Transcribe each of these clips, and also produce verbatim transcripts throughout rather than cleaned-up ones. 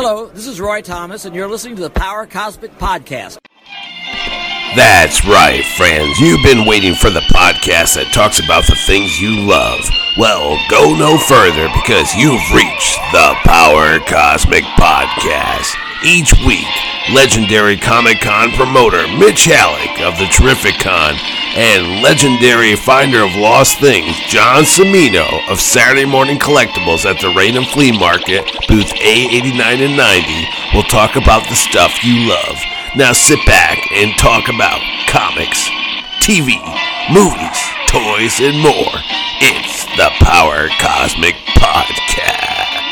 Hello, this is Roy Thomas, and you're listening to the Power Cosmic Podcast. That's right, friends. You've been waiting for the podcast that talks about the things you love. Well, go no further because you've reached the Power Cosmic Podcast. Each week, legendary Comic-Con promoter Mitch Halleck of the Terrific Con and legendary finder of lost things John Cimino of Saturday Morning Collectibles at the Raynham Flea Market, booth A eighty-nine and ninety, will talk about the stuff you love. Now sit back and talk about comics, T V, movies, toys, and more. It's the Power Cosmic Podcast.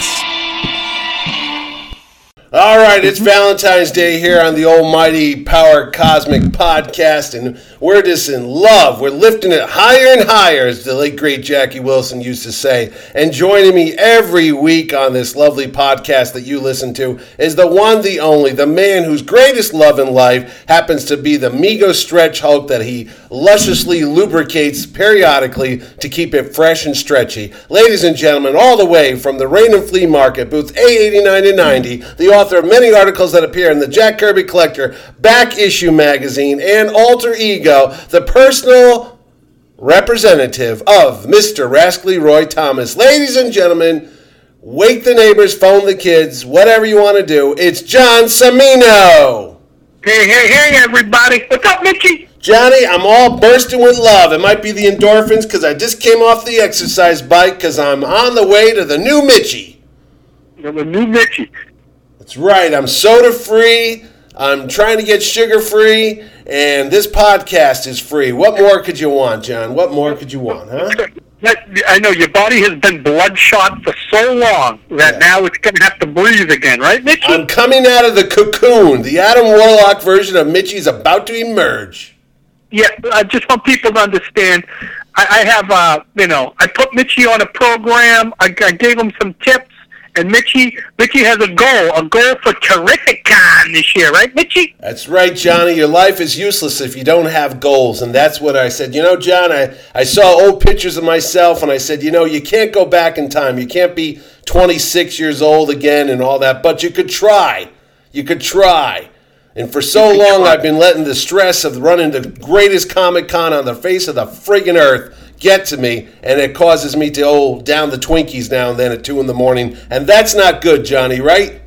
All right, it's Valentine's Day here on the almighty Power Cosmic Podcast, and we're just in love. We're lifting it higher and higher, as the late, great Jackie Wilson used to say. And joining me every week on this lovely podcast that you listen to is the one, the only, the man whose greatest love in life happens to be the Mego Stretch Hulk that he lusciously lubricates periodically to keep it fresh and stretchy. Ladies and gentlemen, all the way from the Raynham Flea Market, booth A eighty-nine and ninety, the author of many articles that appear in the Jack Kirby Collector, Back Issue Magazine, and Alter Ego, the personal representative of Mister Rascally Roy Thomas. Ladies and gentlemen, wake the neighbors, phone the kids, whatever you want to do. It's John Cimino. Hey, hey, hey, everybody. What's up, Mitchie? Johnny, I'm all bursting with love. It might be the endorphins because I just came off the exercise bike because I'm on the way to the new Mitchie. The new Mitchie. That's right. I'm soda-free. I'm trying to get sugar-free. And this podcast is free. What more could you want, John? What more could you want, huh? I know your body has been bloodshot for so long that yeah. Now it's going to have to breathe again, right, Mitchie? I'm coming out of the cocoon. The Adam Warlock version of Mitchie's about to emerge. Yeah, I just want people to understand. I, I have, uh, you know, I put Mitchie on a program. I, I gave him some tips. And Mitchie, Mitchie has a goal, a goal for Terrific Con this year, right, Mitchie? That's right, Johnny. Your life is useless if you don't have goals. And that's what I said. You know, John, I, I saw old pictures of myself, and I said, you know, you can't go back in time. You can't be twenty-six years old again and all that. But you could try. You could try. And for so long, I've been letting the stress of running the greatest Comic-Con on the face of the friggin' earth get to me, and it causes me to oh down the Twinkies now and then at two in the morning, and that's not good, Johnny, right?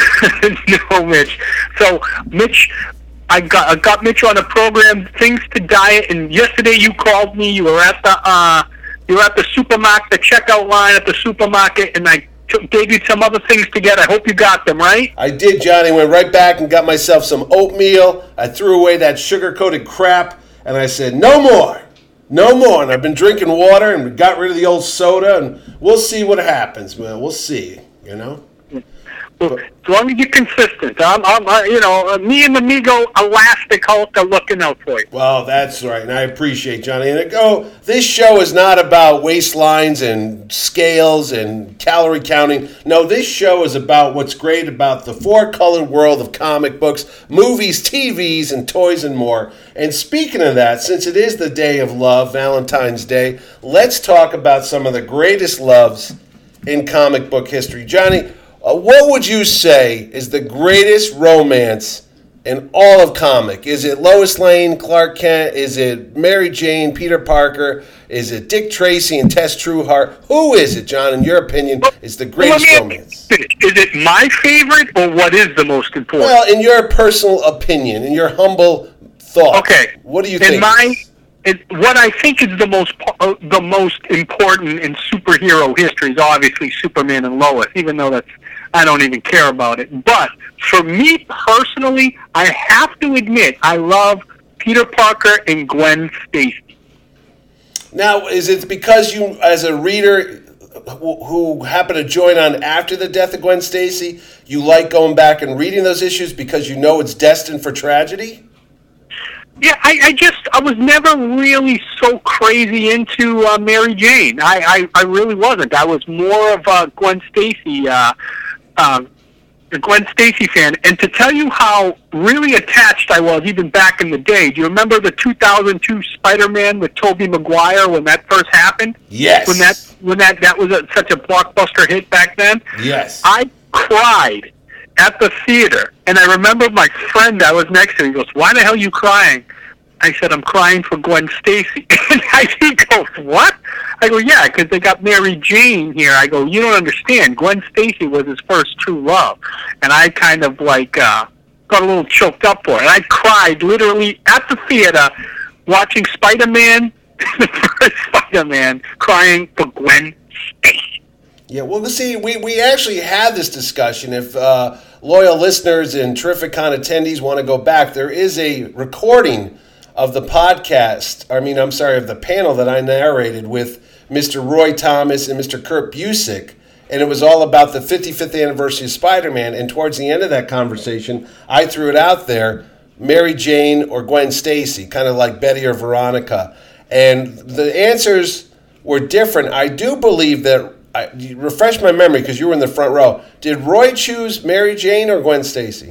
No, Mitch. So, Mitch, I got I got Mitch on a program, Things to Diet, and yesterday you called me. You were at the uh, you were at the supermarket, the checkout line at the supermarket, and I took, gave you some other things to get. I hope you got them, right? I did, Johnny. Went right back and got myself some oatmeal. I threw away that sugar-coated crap, and I said, no more. No more, and I've been drinking water and got rid of the old soda, and we'll see what happens, man. We'll see, you know? Well, as long as you're consistent. I'm, I'm, I, you know, me and the Mego Elastic Hulk are looking out for you. Well, that's right, and I appreciate Johnny. And it go, this show is not about waistlines and scales and calorie counting. No, this show is about what's great about the four-colored world of comic books, movies, T Vs, and toys and more. And speaking of that, since it is the day of love, Valentine's Day, let's talk about some of the greatest loves in comic book history. Johnny, Uh, what would you say is the greatest romance in all of comic? Is it Lois Lane, Clark Kent? Is it Mary Jane, Peter Parker? Is it Dick Tracy and Tess Trueheart? Who is it, John, in your opinion, is the greatest well, romance? Is it my favorite, or what is the most important? Well, in your personal opinion, in your humble thought, okay. What do you in think? My, it, what I think is the most uh, the most important in superhero history is obviously Superman and Lois, even though that's I don't even care about it. But for me personally, I have to admit, I love Peter Parker and Gwen Stacy. Now, is it because you, as a reader who, who happened to join on after the death of Gwen Stacy, you like going back and reading those issues because you know it's destined for tragedy? Yeah, I, I just, I was never really so crazy into uh, Mary Jane. I, I, I really wasn't. I was more of a Gwen Stacy uh Uh, a Gwen Stacy fan, and to tell you how really attached I was even back in the day, do you remember the two thousand two Spider-Man with Tobey Maguire when that first happened? Yes. When that when that, that was a, such a blockbuster hit back then? Yes. I cried at the theater, and I remember my friend that was next to me, he goes, "Why the hell are you crying?" I said, "I'm crying for Gwen Stacy." And I, he goes, "What?" I go, "Yeah, because they got Mary Jane here." I go, "You don't understand. Gwen Stacy was his first true love." And I kind of like uh, got a little choked up for it. And I cried literally at the theater watching Spider-Man, the first Spider-Man, crying for Gwen Stacy. Yeah, well, see, we, we actually had this discussion. If uh, loyal listeners and Terrific-Con attendees want to go back, there is a recording of the podcast, I mean, I'm sorry, of the panel that I narrated with Mister Roy Thomas and Mister Kurt Busick, and it was all about the fifty-fifth anniversary of Spider-Man, and towards the end of that conversation, I threw it out there, Mary Jane or Gwen Stacy, kind of like Betty or Veronica, and the answers were different. I do believe that, I, refresh my memory because you were in the front row, did Roy choose Mary Jane or Gwen Stacy?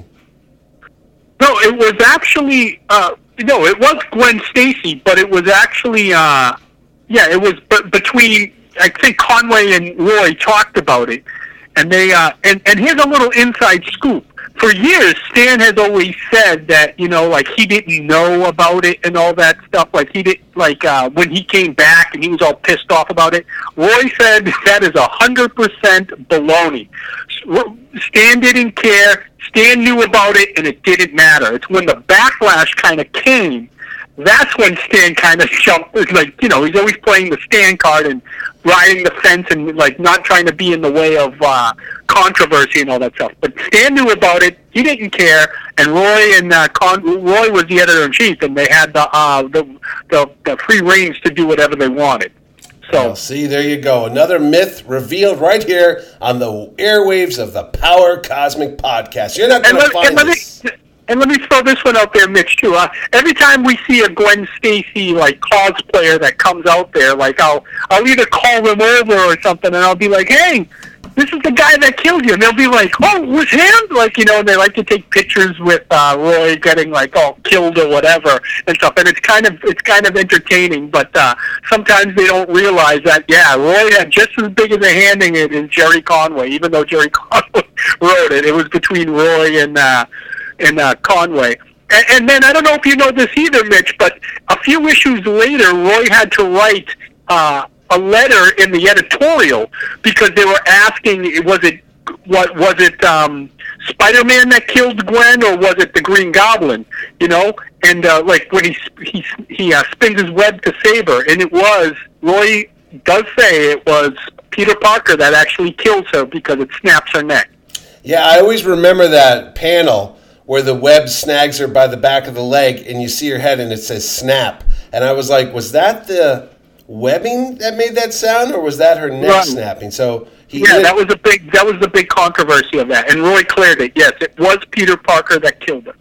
No, it was actually... Uh, No, it was Gwen Stacy, but it was actually, uh, yeah, it was b- between, I think Conway and Roy talked about it. And they, uh, and, and here's a little inside scoop. For years, Stan has always said that, you know, like he didn't know about it and all that stuff. Like he did, like, uh, when he came back and he was all pissed off about it. Roy said that is a hundred percent baloney. Stan didn't care. Stan knew about it, and it didn't matter. It's when the backlash kind of came, that's when Stan kind of jumped. Like, you know, he's always playing the Stan card and riding the fence and, like, not trying to be in the way of uh, controversy and all that stuff. But Stan knew about it. He didn't care. And Roy and uh, Con- Roy was the editor-in-chief, and they had the, uh, the, the, the free reins to do whatever they wanted. So, well, see, there you go. Another myth revealed right here on the airwaves of the Power Cosmic Podcast. You're not going to find and let this. Me, and let me throw this one out there, Mitch, too. Uh, every time we see a Gwen Stacy, like, cosplayer that comes out there, like, I'll, I'll either call them over or something, and I'll be like, "Hey, this is the guy that killed you." And they'll be like, "Oh, it was him?" Like, you know, and they like to take pictures with uh, Roy getting, like, all killed or whatever and stuff. And it's kind of it's kind of entertaining, but uh, sometimes they don't realize that, yeah, Roy had just as big as a hand in it as Jerry Conway, even though Jerry Conway wrote it. It was between Roy and, uh, and uh, Conway. And, and then, I don't know if you know this either, Mitch, but a few issues later, Roy had to write... Uh, a letter in the editorial because they were asking, was it what was it um, Spider-Man that killed Gwen or was it the Green Goblin? You know, and uh, like when he he he uh, spins his web to save her, and it was Roy does say it was Peter Parker that actually kills her because it snaps her neck. Yeah, I always remember that panel where the web snags her by the back of the leg, and you see her head, and it says "snap," and I was like, was that the webbing that made that sound, or was that her neck right. snapping? So he yeah, did. that was a big that was the big controversy of that, and Roy cleared it. Yes, it was Peter Parker that killed her.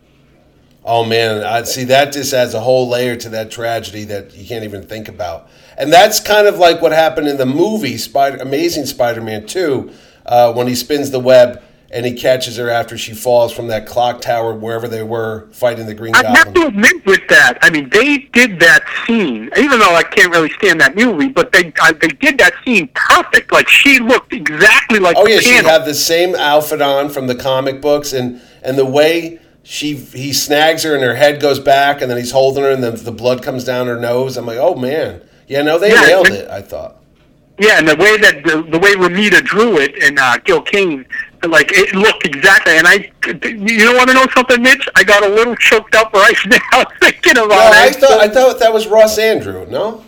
Oh man, I see that just adds a whole layer to that tragedy that you can't even think about, and that's kind of like what happened in the movie Spider, Amazing Spider-Man two, uh, when he spins the web and he catches her after she falls from that clock tower wherever they were fighting the Green I Goblin. have to admit with that, I mean, they did that scene, even though I can't really stand that movie, but they uh, they did that scene perfect. Like, she looked exactly like oh, the yeah, she panel. had the same outfit on from the comic books, and, and the way she he snags her and her head goes back, and then he's holding her, and then the blood comes down her nose. I'm like, oh, man. Yeah, no, they yeah, nailed and, it, I thought. Yeah, and the way that the, the way Romita drew it and uh, Gil Kane, like, it looked exactly. And I, you want to know something, Mitch? I got a little choked up right now thinking about no, it. I thought I thought that was Ross Andrew. No.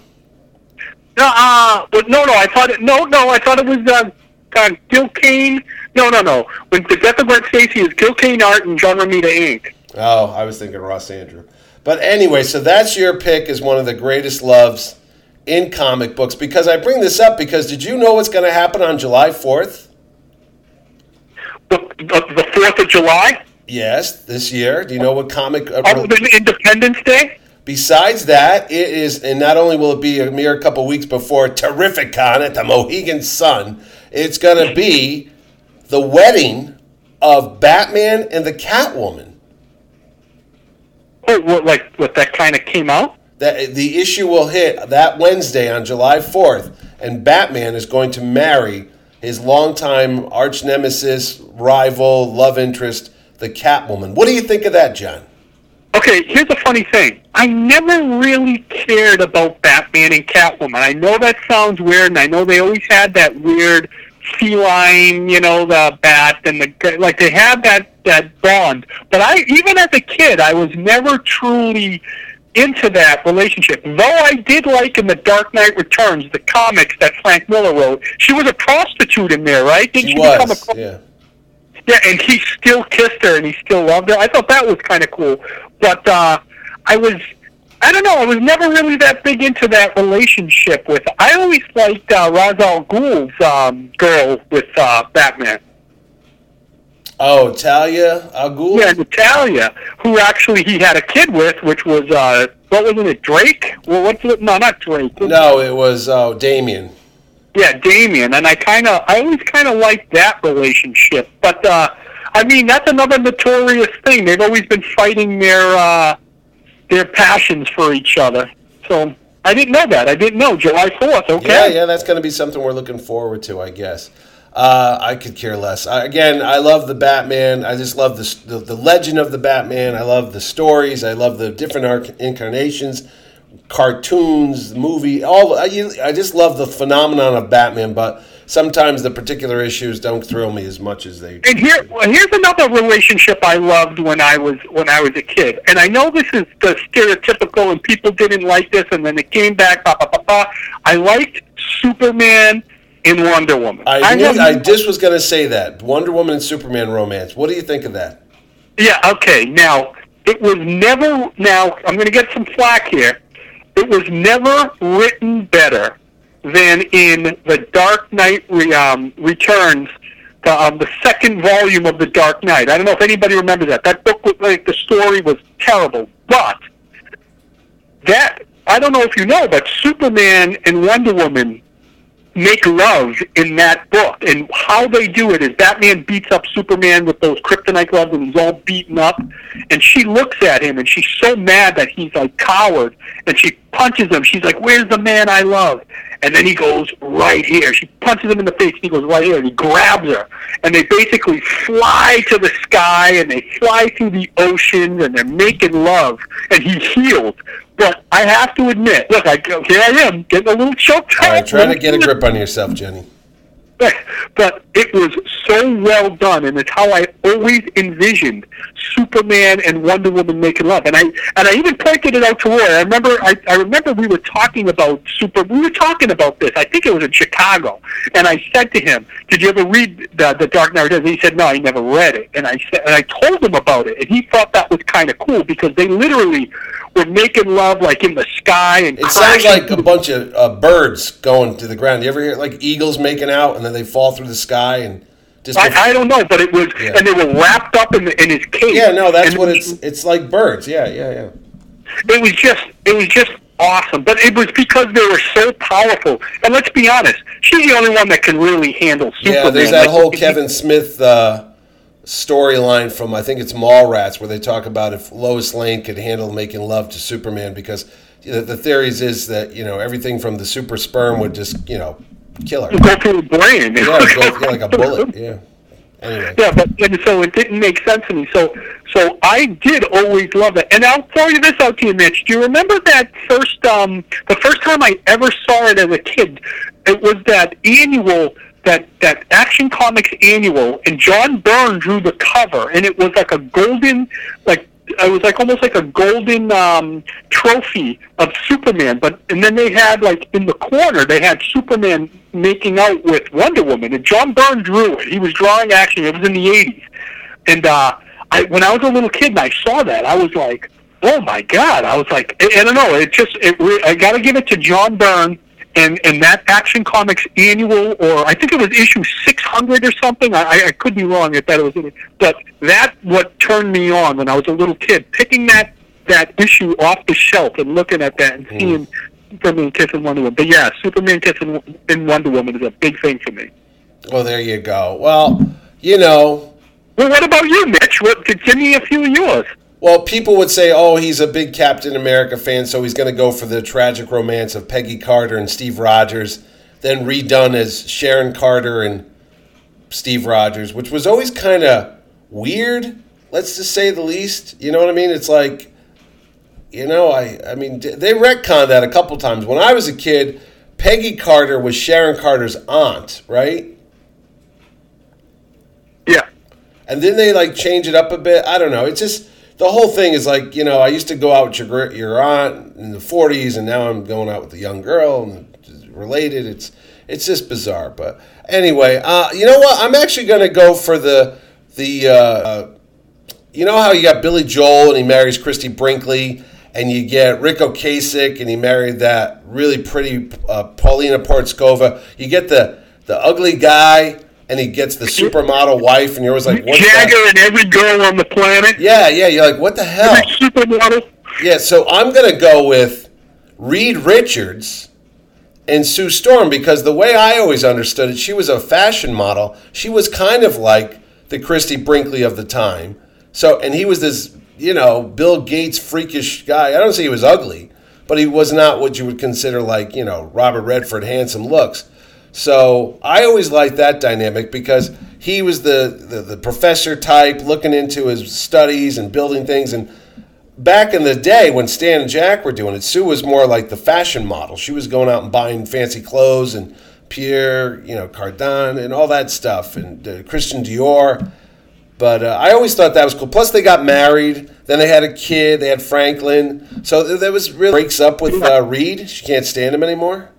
No, uh, but no, no. I thought it. No, no. I thought it was uh, uh, Gil Kane. No, no, no. When the Death of Gwen Stacy is Gil Kane art and John Romita ink. Oh, I was thinking Ross Andrew. But anyway, so that's your pick as one of the greatest loves in comic books. Because I bring this up because did you know what's going to happen on July fourth? The, the fourth of July? Yes, this year. Do you know what comic... Uh, Other than Independence Day? Besides that, it is, and not only will it be a mere couple weeks before Terrific-Con at the Mohegan Sun, it's going to be the wedding of Batman and the Catwoman. Oh, what, like, what, that kind of came out? That the issue will hit that Wednesday on July fourth, and Batman is going to marry his longtime arch nemesis, rival, love interest, the Catwoman. What do you think of that, John? Okay, here's a funny thing. I never really cared about Batman and Catwoman. I know that sounds weird, and I know they always had that weird feline, you know, the bat, and the like. They had that that bond. But I, even as a kid, I was never truly into that relationship. Though I did like in The Dark Knight Returns, the comics that Frank Miller wrote, she was a prostitute in there, right? Didn't she, she was, become a yeah. Yeah, and he still kissed her, and he still loved her. I thought that was kind of cool. But uh, I was, I don't know, I was never really that big into that relationship with, I always liked uh, Ra's al Ghul's um, girl with uh, Batman. Oh, Talia al Ghul? Yeah, Natalia, who actually he had a kid with, which was, uh, what was it, Drake? Well, what's it? No, not Drake. No, it was uh, Damien. Yeah, Damien, and I kind of, I always kind of liked that relationship. But uh, I mean, that's another notorious thing. They've always been fighting their uh, their passions for each other. So I didn't know that. I didn't know July fourth. Okay. Yeah, yeah, that's going to be something we're looking forward to, I guess. Uh, I could care less. I, again, I love the Batman. I just love the, the the legend of the Batman. I love the stories. I love the different arc- incarnations. Cartoons, movie, all I, I just love the phenomenon of Batman, but sometimes the particular issues don't thrill me as much as they. And here, here's another relationship I loved when I was when I was a kid. And I know this is the stereotypical, and people didn't like this, and then it came back. Bah, bah, bah, bah. I liked Superman and Wonder Woman. I, I, knew, know, I just was going to say that Wonder Woman and Superman romance. What do you think of that? Yeah. Okay. Now it was never. Now I'm going to get some flack here. It was never written better than in The Dark Knight re, um, Returns, the, um, the second volume of The Dark Knight. I don't know if anybody remembers that. That book, was, like, the story was terrible. But that, I don't know if you know, but Superman and Wonder Woman make love in that book. And how they do it is Batman beats up Superman with those kryptonite gloves, and he's all beaten up. And she looks at him, and she's so mad that he's like coward. And she punches him. She's like, "Where's the man I love?" And then he goes, "Right here." She punches him in the face, and he goes, "Right here." And he grabs her. And they basically fly to the sky, and they fly through the oceans, and they're making love. And he's healed. But I have to admit, look, I, here I am, getting a little choked up. All right, try to get a grip on yourself, Jenny. But it was so well done, and it's how I always envisioned Superman and Wonder Woman making love. And I and I even pointed it out to Roy. I remember I, I remember we were talking about Super. We were talking about this. I think it was in Chicago. And I said to him, "Did you ever read the, the Dark Knight Returns?" And he said, "No, I never read it." And I said, and I told him about it, and he thought that was kind of cool because they literally were making love like in the sky and. It sounds like a bunch of uh, birds going to the ground. You ever hear like eagles making out and then they fall through the sky and just. I, I don't know, but it was, yeah. And they were wrapped up in, the, in his cape. Yeah, no, that's and what it's. It's like birds. Yeah, yeah, yeah. It was just, it was just awesome, but it was because they were so powerful. And let's be honest, she's the only one that can really handle Superman. Yeah, there's that like, whole Kevin Smith uh, storyline from I think it's Mallrats where they talk about if Lois Lane could handle making love to Superman because you know, the theories is that you know everything from the super sperm would just you know kill her. Go through the brain. Yeah, go, yeah, like a bullet. Yeah. Anyway. Yeah, but and so it didn't make sense to me. So, so I did always love it. And I'll throw you this out to you, Mitch. Do you remember that first, um, the first time I ever saw it as a kid? It was that annual, that that Action Comics annual, and John Byrne drew the cover, and it was like a golden, like it was like almost like a golden um, trophy of Superman. But and then they had like in the corner they had Superman making out with Wonder Woman, and John Byrne drew it. He was drawing action. It was in the eighties, and uh, I when I was a little kid and I saw that, I was like, oh my God! I was like, I, I don't know. It just it. I got to give it to John Byrne. And and that Action Comics annual, or I think it was issue six hundred or something. I, I could be wrong if that was in it, but that what turned me on when I was a little kid, picking that that issue off the shelf and looking at that and mm. seeing Superman kissing Wonder Woman. But yeah, Superman kissing in Wonder Woman is a big thing for me. Well, there you go. Well, you know. Well, what about you, Mitch? What, give me a few of yours. Well, people would say, oh, he's a big Captain America fan, so he's going to go for the tragic romance of Peggy Carter and Steve Rogers. then redone as Sharon Carter and Steve Rogers, which was always kind of weird, let's just say the least. You know what I mean? It's like, you know, I, I mean, they retconned that a couple times. When I was a kid, Peggy Carter was Sharon Carter's aunt, right? Yeah. And then they, like, change it up a bit. I don't know. It's just, the whole thing is like, you know, I used to go out with your your aunt in the forties, and now I'm going out with a young girl, and it's related. It's it's just bizarre. But anyway, uh, you know what? I'm actually going to go for the, the uh, you know how you got Billy Joel and he marries Christy Brinkley, and you get Rick Ocasek and he married that really pretty uh, Paulina Portskova. You get the, the ugly guy and he gets the supermodel wife, and you're always like, what's Jagger that? and every girl on the planet. Yeah, yeah, you're like, what the hell? Every supermodel. Yeah, so I'm going to go with Reed Richards and Sue Storm, because the way I always understood it, she was a fashion model. She was kind of like the Christy Brinkley of the time. So, and he was this, you know, Bill Gates freakish guy. I don't say he was ugly, but he was not what you would consider like, you know, Robert Redford handsome looks. So I always liked that dynamic because he was the, the, the professor type looking into his studies and building things. And back in the day when Stan and Jack were doing it, Sue was more like the fashion model. She was going out and buying fancy clothes and Pierre, you know, Cardin and all that stuff, and uh, Christian Dior. But uh, I always thought that was cool. Plus, they got married. Then they had a kid. They had Franklin. So th- that was really breaks up with uh, Reed. She can't stand him anymore.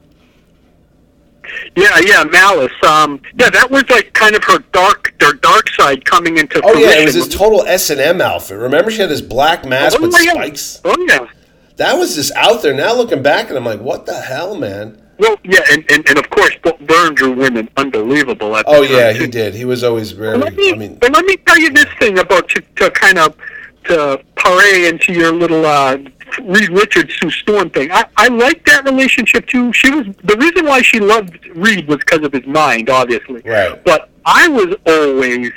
Yeah, yeah, Malice. Um, yeah, that was like kind of her dark, their dark side coming into Oh fruition. yeah, it was this total S and M outfit. Remember, she had this black mask oh, with yeah. spikes. Oh yeah. That was just out there. Now looking back, and I'm like, what the hell, man? Well, yeah, and, and, and of course, Byrne drew women unbelievable at the Oh time, yeah, too. he did. He was always very. Let me, I mean, but let me tell you this thing about to, to kind of to parlay into your little uh, Reed Richards Sue Storm thing. I, I like that relationship too. She was the reason why she loved Reed was because of his mind, obviously. Right. But I was always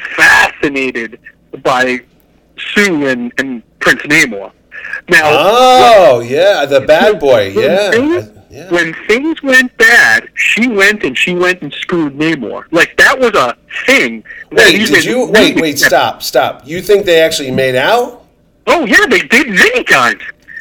fascinated by Sue and, and Prince Namor. Now, oh yeah, the bad boy. when Yeah. things, yeah. when things went bad, she went and she went and screwed Namor. Like that was a thing. that Wait, even did you? Wait, wait, stop, stop. You think they actually made out? Oh yeah, they did many times.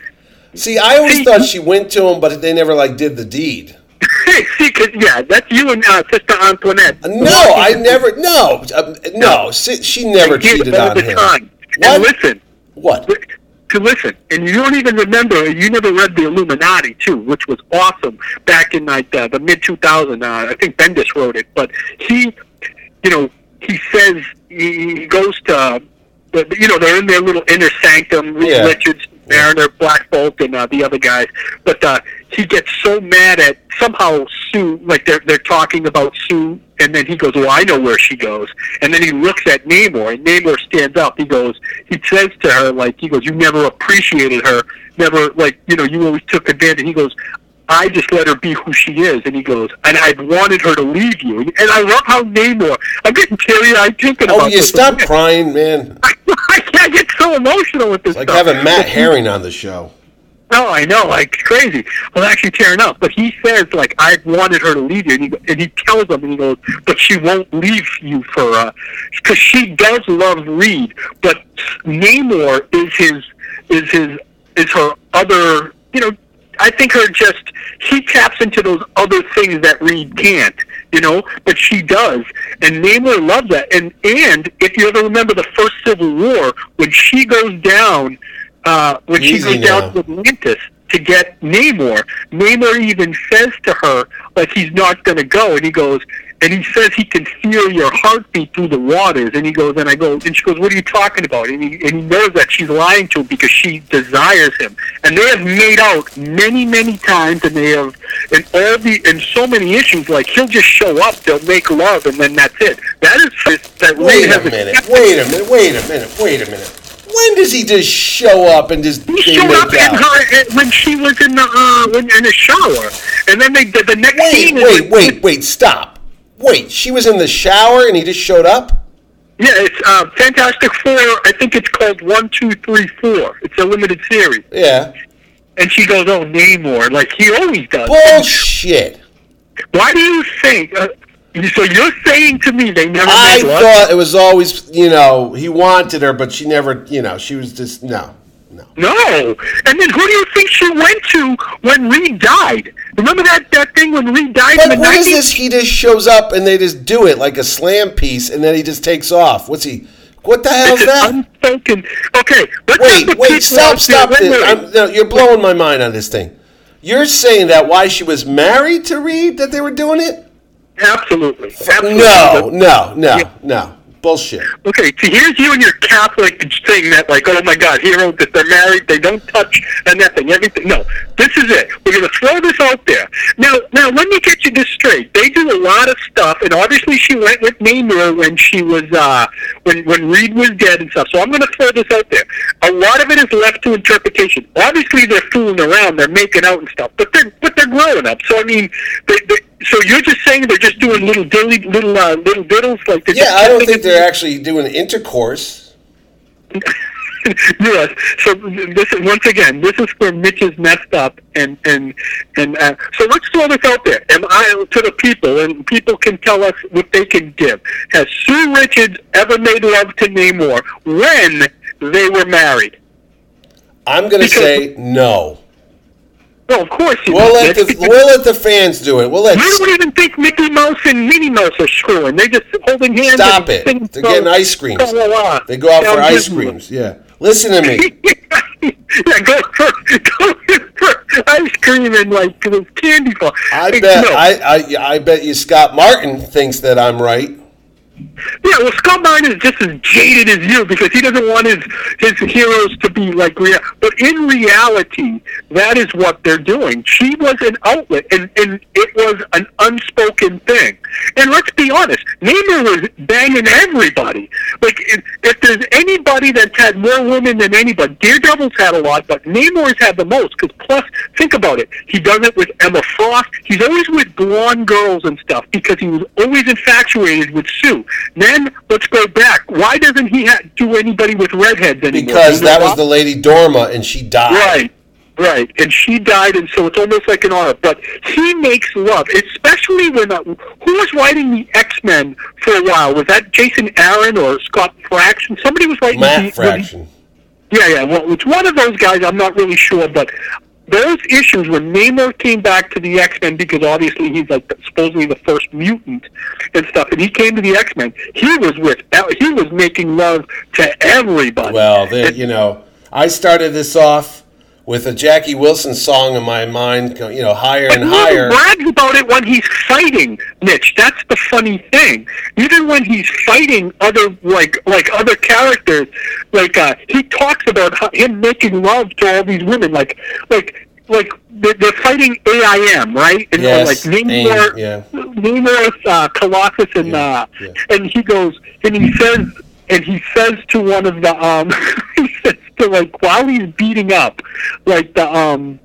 See, I always See, thought she went to him, but they never like did the deed. See, 'cause, yeah, that's you and uh, Sister Antoinette. No, I never. No, uh, no. She, she never They did cheated all on the him. time. What? And listen, What? to listen, and you don't even remember. You never read the Illuminati too, which was awesome back in like uh, the mid two thousands. Uh, I think Bendis wrote it, but he, you know, he says he, he goes to, the, you know, they're in their little inner sanctum. Reed Yeah. Richards, Mariner, Black Bolt, and uh, the other guys. But uh, he gets so mad at somehow Sue, like they're they're talking about Sue, and then he goes, "Well, I know where she goes." And then he looks at Namor, and Namor stands up. He goes, he says to her, like, he goes, "You never appreciated her, never, like, you know, you always took advantage." He goes, "I just let her be who she is." And he goes, "And I wanted her to leave you." And I love how Namor, I'm getting teary-eyed thinking Oh, about you this. stop crying, man. I can't get so emotional with this It's like stuff. having Matt Herring on the show. No, I know, like crazy. I'm actually tearing up. But he says, like, I wanted her to leave you, and he, and he tells them, and he goes, but she won't leave you for, uh, because she does love Reed, but Namor is his, is his, is her other, you know, I think her just, she taps into those other things that Reed can't, you know, but she does. And Namor loves that. And, and if you ever remember the first Civil War, when she goes down, uh, when Easy she goes now. down to Atlantis to get Namor, Namor even says to her, like, he's not going to go. And he goes, and he says he can feel your heartbeat through the waters. And he goes, and I go, and she goes, what are you talking about? And he, and he knows that she's lying to him because she desires him. And they have made out many, many times, and they have, and all the, and so many issues, like, he'll just show up, they'll make love, and then that's it. That is just, that Wait Reed a has minute. Wait a minute. Wait a minute. Wait a minute. When does he just show up and just He they showed make up in out? her when she was in the uh, when, in the shower, and then they the, the next Wait, scene. is wait, like- wait, wait. Stop. Wait. She was in the shower and he just showed up. Yeah, it's uh, Fantastic Four. I think it's called One, Two, Three, Four. It's a limited series, Yeah. and she goes, "Oh, Namor," like he always does. Bullshit. Why do you think? Uh, so you're saying to me they never I made love? thought it was always, you know, he wanted her, but she never, you know, she was just, no, no. No. And then who do you think she went to when Reed died? Remember that, that thing when Reed died But in the what is nineties? this? He just shows up and they just do it like a slam piece, and then he just takes off. What's he? What the hell is It's that? unspoken. Okay, let's have Wait, the wait, people stop, out stop there- wait, this. wait, I'm, no, you're blowing my mind on this thing. You're saying that why she was married to Reed that they were doing it? Absolutely. Absolutely. No, no, no, Yeah. no. Bullshit. Okay, so here's you and your Catholic thing that, like, oh my God, heroes, that they're married, they don't touch, and nothing, everything. No, this is it. We're going to throw this out there. Now, now, let me get you this straight. They do a lot of stuff, and obviously she went with Namor when she was, uh, when, when Reed was dead and stuff, so I'm going to throw this out there. A lot of it is left to interpretation. Obviously, they're fooling around, they're making out and stuff, but they're, but they're growing up, so I mean, they, they, so you're just saying they're just doing little dilly, little, uh, little diddles? Like they're Yeah, just I don't kissing think and- they're actually doing intercourse. Yes. So this is once again, this is where Mitch is messed up, and and and uh, so let's throw this out there. Am I to the people, and people can tell us what they can give. Has Sue Richards ever made love to Namor when they were married? I'm going to Because- say no. Well, of course you We'll do, let Mitch, the because we'll let the fans do it. We'll let you don't even think Mickey Mouse and Minnie Mouse are screwing. They're just holding hands. stop and it. singing They're getting songs. ice creams. La, la, la. They go out Down for ice Disney. creams. Yeah. Listen to me. Yeah, go for go for ice cream and like those candy bars. I Hey, bet no. I, I I bet you Scott Martin thinks that I'm right. Yeah, well, Scott Martin is just as jaded as you because he doesn't want his his heroes to be like real. But in reality, that is what they're doing. She was an outlet, and, and it was an unspoken thing. And let's be honest, Namor was banging everybody. Like, if, if there's anybody that's had more women than anybody, Daredevil's had a lot, but Namor's had the most. Because plus, think about it, he does it with Emma Frost. He's always with blonde girls and stuff because he was always infatuated with Sue. Then let's go back. Why doesn't he ha- do anybody with redheads anymore? Because You know that was why? the Lady Dorma, and she died. Right, right. And she died, and so it's almost like an honor. But he makes love, especially when, uh, who was writing the X-Men for a while? Was that Jason Aaron or Scott Fraction? Somebody was writing Matt the, Fraction. Yeah, yeah. Well, it's one of those guys. I'm not really sure, but those issues when Namor came back to the X-Men, because obviously he's like supposedly the first mutant and stuff, and he came to the X-Men. He was with, he was making love to everybody. Well, they, you know, I started this off with a Jackie Wilson song in my mind, you know, higher But and he higher. brags about it when he's fighting, Mitch. That's the funny thing. Even when he's fighting other like like other characters, like uh, he talks about how, him making love to all these women, like like like they're, they're fighting A I M, right? And Yes, like Namor, AIM, yeah. Namor, uh, Colossus, and Yeah, uh, yeah. and he goes and he says and he says to one of the um he says to like while he's beating up like the um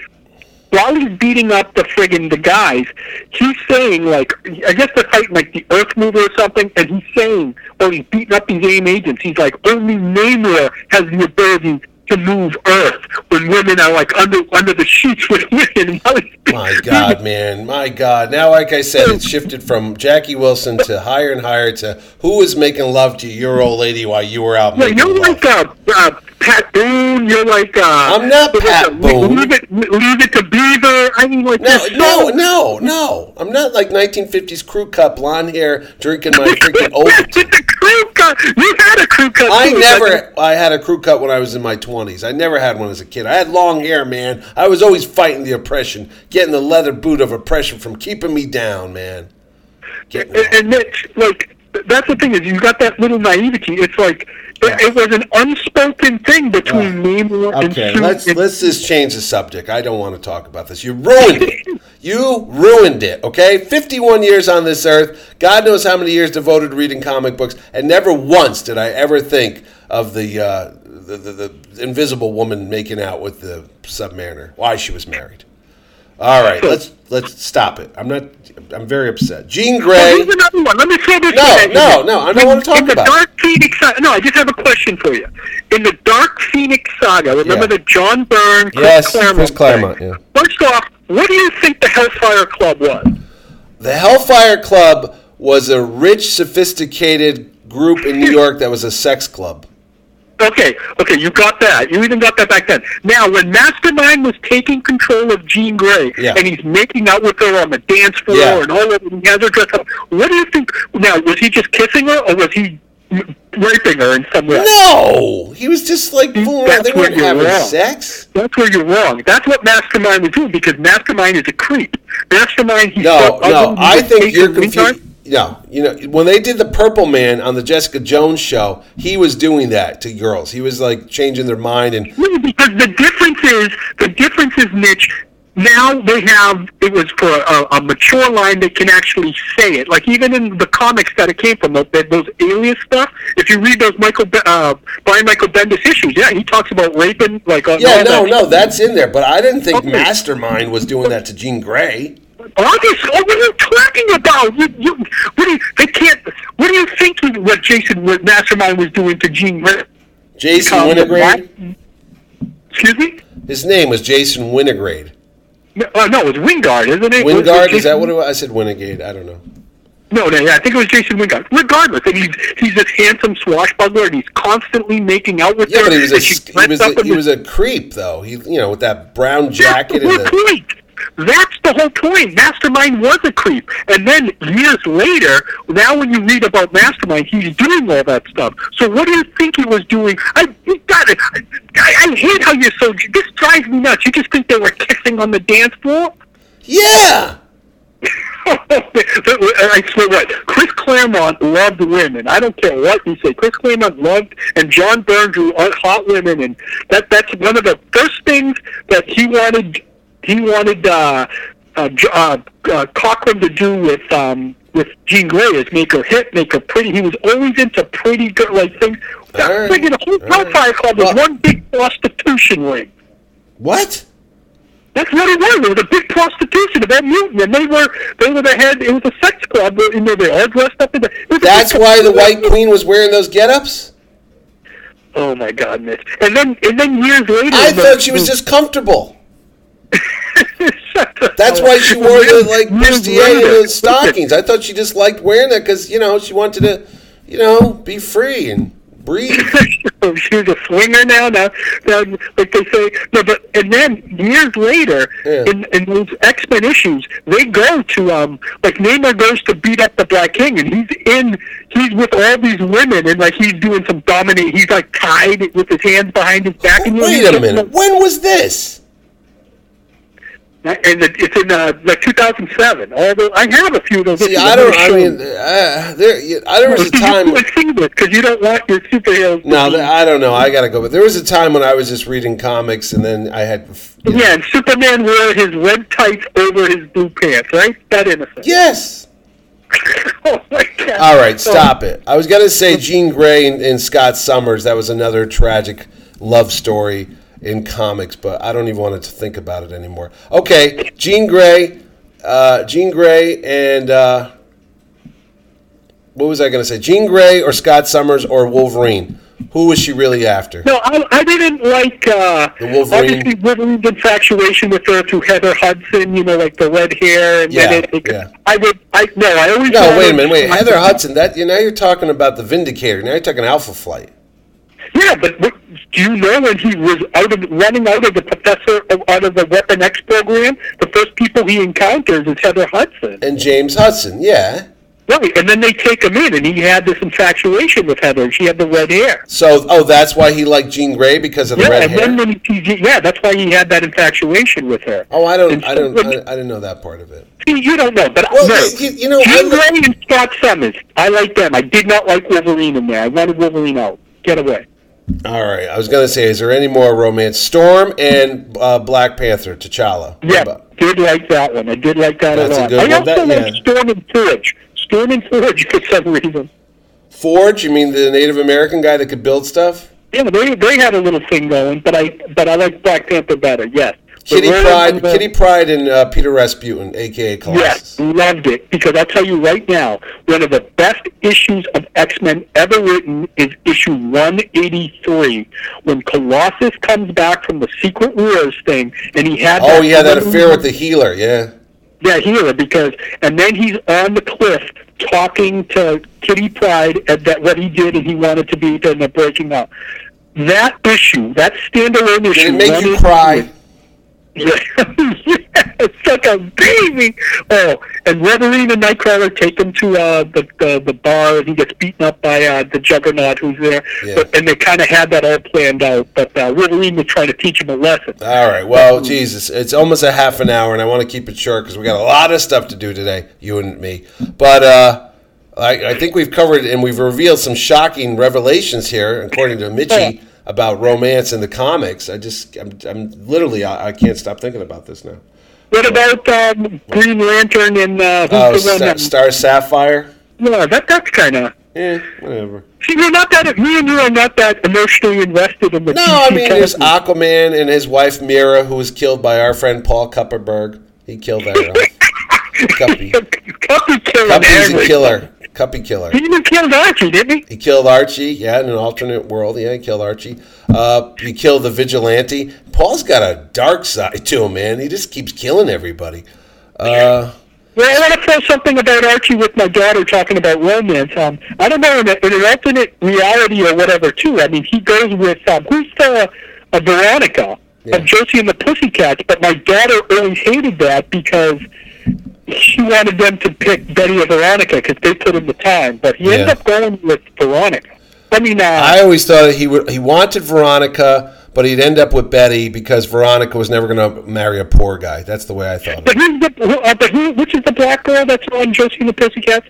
while he's beating up the friggin' the guys, he's saying like I guess they're fighting like the Earth Mover or something, and he's saying while he's beating up these AIM agents, he's like only Namor has the ability to move Earth when women are like under under the sheets with women. My God, man. My God. Now, like I said, it's shifted from Jackie Wilson to higher and higher to who was making love to your old lady while you were out Yeah, making you're love. like uh, uh, Pat Boone. You're like uh, I'm not what's Pat it, Boone. Leave it, leave it to Beaver. I mean, like No, this no, show- no, no. I'm not like nineteen fifties crew cut, blonde hair, drinking my freaking It's Ovaltine. a crew cut. You had a crew cut. I too. never, I had a crew cut when I was in my twenties. I never had one as a kid. I had long hair, man. I was always fighting the oppression, getting the leather boot of oppression from keeping me down, man. Getting And, and Mitch, like that's the thing is you got that little naivety. It's like Yeah. it, it was an unspoken thing between Namor and Okay, Sue. let's and- let's just change the subject. I don't want to talk about this. You ruined it. You ruined it. Okay, fifty-one years on this earth. God knows how many years devoted to reading comic books, and never once did I ever think of the uh, the, the the invisible woman making out with the Submariner. Why she was married. All right, let's let's stop it. I'm not. I'm very upset. Jean Oh, Grey. here's another one. Let me say this. No, to you. no, no, I don't In- want to talk in the about it. Dark Phoenix Saga. No, I just have a question for you. In the Dark Phoenix Saga, remember Yeah. the John Byrne, Chris Yes, Claremont Chris Claremont, thing? yeah. First off, what do you think the Hellfire Club was? The Hellfire Club was a rich, sophisticated group in New York that was a sex club. Okay, okay, you got that. You even got that back then. Now, when Mastermind was taking control of Jean Grey, yeah. and he's making out with her on the dance floor yeah. and all of it, he has her dressed up, what do you think? Now, was he just kissing her, or was he raping her in some way? No! He was just like fooling around. They weren't having wrong. sex. That's where you're wrong. That's what Mastermind was doing, because Mastermind is a creep. Mastermind, he's No, so no, I think you're confused. confused. No, you know, when they did the Purple Man on the Jessica Jones show, he was doing that to girls. He was like changing their mind and. Yeah, because the difference is the difference is, Mitch. Now they have it was for a, a mature line that can actually say it. Like even in the comics that it came from, those, those alias stuff. If you read those Michael uh, Brian Michael Bendis issues, yeah, he talks about raping. Like uh, yeah, no, that no, that's in there. But I didn't think okay. Mastermind was doing that to Jean Grey. August, what are you talking about? You, you, what do you, they can't. What do you think he, what Jason what Mastermind was doing to Jean Grey? Jason Winograde. Excuse me. His name was Jason Winograde. No, uh, no, it was Wingard, isn't it? Wingard, is that what it was? I said Winograde. I don't know. No, no, yeah, I think it was Jason Wingard. Regardless, and he's he's this handsome swashbuckler, and he's constantly making out with yeah, her. Yeah, but he was a he was a, he the, was a creep though. He you know with that brown jacket that's the and whole the. Point. That's the whole point. Mastermind was a creep. And then years later, now when you read about Mastermind, he's doing all that stuff. So what do you think he was doing? I you got it. I, I hate how you're so... This drives me nuts. You just think they were kissing on the dance floor? Yeah! I swear what? Chris Claremont loved women. I don't care what you say. Chris Claremont loved, and John Byrne drew hot women, and that that's one of the first things that he wanted... He wanted uh, uh, uh, uh, Cochran to do with um, with Jean Grey is make her hip, make her pretty. He was always into pretty girl like things. That right. thing in the whole Hellfire right. Club was well, one big prostitution ring. What? That's what it was. It was a big prostitution of that mutant, and they were they were the head. It was a sex club. You know, they all dressed up in the. That's why the White Queen was wearing those get-ups? Oh my God, Mitch! And then and then years later, I thought she was just comfortable. That's why she wore the like bustier stockings. I thought she just liked wearing that because you know she wanted to, you know, be free and breathe. She's a swinger now. Now, now, like they say. No, but and then years later, yeah. in, in those X-Men issues, they go to um like Namor goes to beat up the Black King, and he's in. He's with all these women, and like he's doing some dominate. He's like tied with his hands behind his back. And Wait a minute. When was this? And it's in uh, like two thousand seven. Although I have a few of those. See, I don't. I mean, uh, there. I, there was a time because you don't want your superheroes. No, there, I don't know. I gotta go. But there was a time when I was just reading comics, and then I had. You know. Yeah, and Superman wore his red tights over his blue pants, right? That innocent. Yes. Oh my God. All right, stop it. I was gonna say Jean Grey and, and Scott Summers. That was another tragic love story in comics, but I don't even want to think about it anymore. Okay, Jean Grey, uh, Jean Grey, and uh, what was I going to say? Jean Grey or Scott Summers or Wolverine? Who was she really after? No, I, I didn't like uh, the Wolverine. Obviously, Wolverine's infatuation with her through Heather Hudson. You know, like the red hair. And yeah, then it, it, yeah. I would. I no, I always. No, wait a minute. Wait, Heather Hudson. That you now you're talking about the Vindicator. Now you're talking Alpha Flight. Yeah, but what, do you know when he was out of running out of the professor of, out of the Weapon X program? The first people he encounters is Heather Hudson and James Hudson. Yeah, right. And then they take him in, and he had this infatuation with Heather, and she had the red hair. So, oh, that's why he liked Jean Grey because of the yeah, red and hair. Then when he, yeah, that's why he had that infatuation with her. Oh, I don't, and I so don't, I, I didn't know that part of it. You don't know, but well, no. you, you know, Jean Grey and Scott Summers, I like them. I did not like Wolverine in there. I wanted Wolverine out. Get away. All right. I was going to say, is there any more romance? Storm and uh, Black Panther, T'Challa. Yeah, did like that one. I did like that That's a lot. A good I one. also That, like yeah. Storm and Forge. Storm and Forge for some reason. Forge? You mean the Native American guy that could build stuff? Yeah, they they had a little thing going, but I but I like Black Panther better. Yes. Kitty Pryde, the, Kitty Pryde, and uh, Peter Rasputin, aka Colossus. Yes, loved it because I'll tell you right now, one of the best issues of X-Men ever written is issue one eighty-three, when Colossus comes back from the Secret Wars thing, and he had. Oh that yeah, that affair with the healer. Yeah. Yeah, Gila, because, and then he's on the cliff talking to Kitty Pryde at that what he did and he wanted to be, then they're breaking up. That issue, that standalone issue. Did it make you cry? Yeah, it's like a baby. Oh, and Wolverine and Nightcrawler take him to uh, the, the the bar, and he gets beaten up by uh, the Juggernaut who's there. Yeah. But, and they kind of had that all planned out. But uh, Wolverine was trying to teach him a lesson. All right. Well, Jesus, it's almost a half an hour, and I want to keep it short because we got a lot of stuff to do today, you and me. But uh, I, I think we've covered and we've revealed some shocking revelations here, according to Mitchie, about romance in the comics. I just, I'm, I'm literally, I, I can't stop thinking about this now. What about um, Green Lantern and uh, who's Oh, the one Star, that? Star Sapphire? Yeah, that that's kind of. Eh, whatever. See, you're not that. Me and you are not that emotionally invested in the. No, T V I mean, there's characters. Aquaman and his wife Mira, who was killed by our friend Paul Kupperberg. He killed that. Uh, Cuppy. Cuppy killing Cuppy's a everybody. killer. Cuppy killer. He even killed Archie, didn't he? He killed Archie, yeah, in an alternate world. Yeah, he killed Archie. Uh, he killed the Vigilante. Paul's got a dark side to him, man. He just keeps killing everybody. Uh, Well, I want to throw something about Archie with my daughter talking about romance. Um, I don't know, in, a, in an alternate reality or whatever, too. I mean, he goes with, um, who's the, uh, Veronica Yeah. of Josie and the Pussycats, but my daughter always hated that because she wanted them to pick Betty or Veronica because they put in the time, but he ended Yeah. up going with Veronica. I mean, uh, I always thought he would. He wanted Veronica, but he'd end up with Betty because Veronica was never going to marry a poor guy. That's the way I thought of but it. who's the, who, uh, but who, which is the black girl that's on Josie and the Pussycats?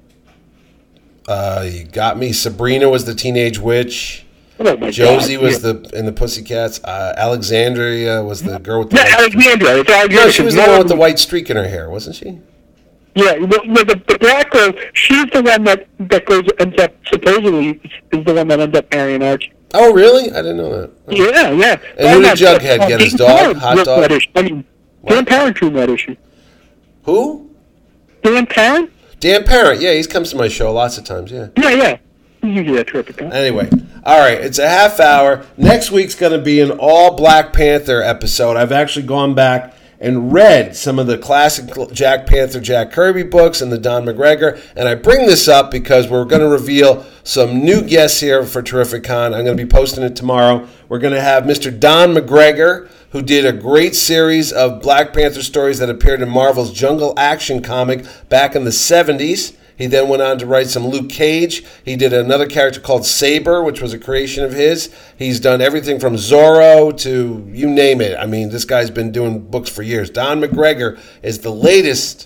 Uh, you got me. Sabrina was the teenage witch. Oh, my Josie God. was yeah. the in the Pussycats. Uh, Alexandria was the girl with the Yeah, white streak. Alexandra. It's Alexandra. No, she was the one with the white streak in her hair, wasn't she? Yeah, well, well, the, the black girl, she's the one that, that goes, ends up, supposedly, is the one that ends up marrying Archie. Oh, really? I didn't know that. Yeah, yeah. And who did uh, Jughead uh, get? His Dan dog? Parent Hot wrote dog? that issue. I mean, Dan Parent drew that issue. Who? Dan Parent? Dan Parent. Yeah, he's comes to my show lots of times. Yeah. Yeah, yeah. He's usually a terrific guy. Anyway, all right, it's a half hour. Next week's going to be an all Black Panther episode. I've actually gone back and read some of the classic Jack Panther, Jack Kirby books and the Don McGregor. And I bring this up because we're going to reveal some new guests here for Terrificon. I'm going to be posting it tomorrow. We're going to have Mister Don McGregor, who did a great series of Black Panther stories that appeared in Marvel's Jungle Action comic back in the seventies. He then went on to write some Luke Cage. He did another character called Saber, which was a creation of his. He's done everything from Zorro to you name it. I mean, this guy's been doing books for years. Don McGregor is the latest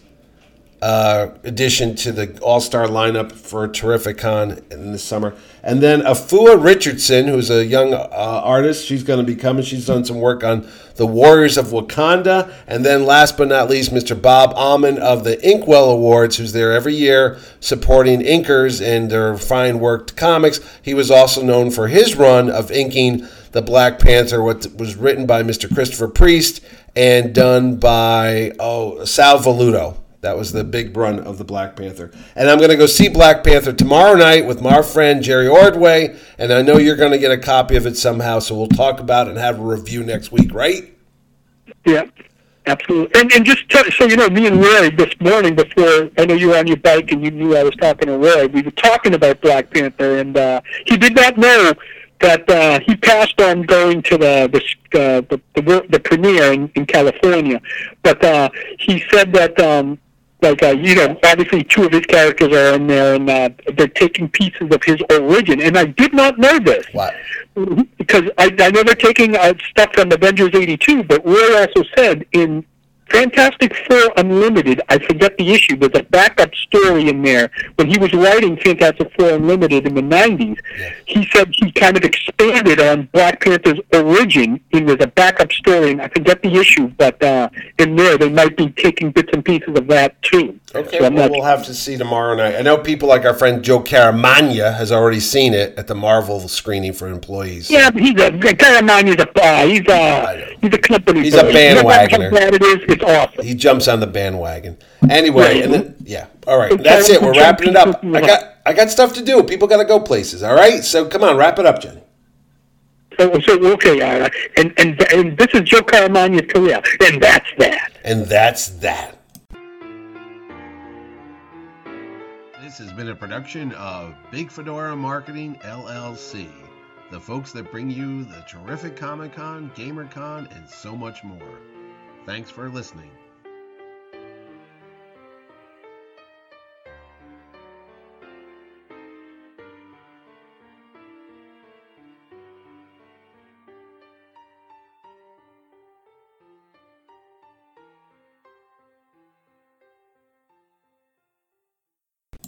uh, addition to the All-Star lineup for Terrificon in the summer. And then Afua Richardson, who's a young uh, artist, she's going to be coming. She's done some work on the Warriors of Wakanda. And then last but not least, Mister Bob Almond of the Inkwell Awards, who's there every year supporting inkers and their fine worked comics. He was also known for his run of inking the Black Panther, what was written by Mister Christopher Priest and done by, oh, Sal Velluto. That was the big run of the Black Panther. And I'm going to go see Black Panther tomorrow night with my friend Jerry Ordway, and I know you're going to get a copy of it somehow, so we'll talk about it and have a review next week, right? Yeah, absolutely. And and just to, so you know, me and Roy this morning before, I know you were on your bike and you knew I was talking to Roy, we were talking about Black Panther, and uh, he did not know that uh, he passed on going to the the uh, the, the, the premiere in, in California, but uh, he said that um, like uh, you know, obviously two of his characters are in there, and uh, they're taking pieces of his origin, and I did not know this. What? Because I, I know they're taking uh, stuff from Avengers eighty-two, but Roy also said in Fantastic Four Unlimited, I forget the issue, there's a backup story in there. When he was writing Fantastic Four Unlimited in the nineties, Yeah. he said he kind of expanded on Black Panther's origin in there's a backup story, and I forget the issue, but uh, in there they might be taking bits and pieces of that too. Okay, So I'm well, not- we'll have to see tomorrow night. I know people like our friend Joe Caramagna has already seen it at the Marvel screening for employees. Yeah, but he's a Caramagna is a uh, he's I a know. he's a company. He's a person. No matter bandwagoner. how bad it is, it's awesome. He jumps on the bandwagon. Anyway, Right. and then, yeah. All right, Okay, that's it. We're jump wrapping it up. people I got I got stuff to do. People got to go places. All right, so come on, wrap it up, Jenny. So, so okay, uh, and and and this is Joe Caramagna's career, and that's that. And that's that. This has been a production of Big Fedora Marketing, L L C, the folks that bring you the terrific Comic-Con, GamerCon, and so much more. Thanks for listening.